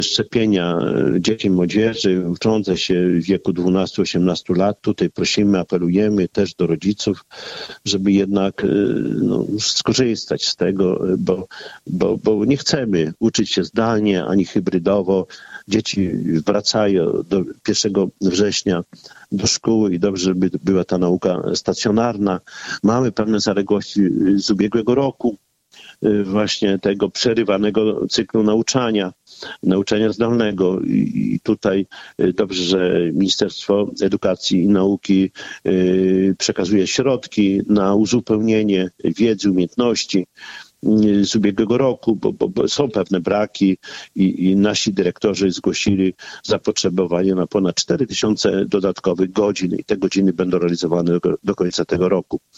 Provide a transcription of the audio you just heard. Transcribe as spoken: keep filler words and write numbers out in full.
szczepienia dzieci i młodzieży uczące się w wieku dwunastu do osiemnastu lat. Tutaj prosimy, apelujemy też do rodziców, żeby jednak no, skorzystać z tego, bo, bo, bo nie chcemy uczyć się zdalnie ani hybrydowo. Dzieci wracają do pierwszego września do szkoły i dobrze, żeby była ta nauka stacjonarna. Mamy pewne zaległości z ubiegłego roku, właśnie tego przerywanego cyklu nauczania, nauczania zdalnego. I tutaj dobrze, że Ministerstwo Edukacji i Nauki przekazuje środki na uzupełnienie wiedzy, umiejętności z ubiegłego roku, bo, bo, bo są pewne braki i, i nasi dyrektorzy zgłosili zapotrzebowanie na ponad cztery tysiące dodatkowych godzin i te godziny będą realizowane do, do końca tego roku.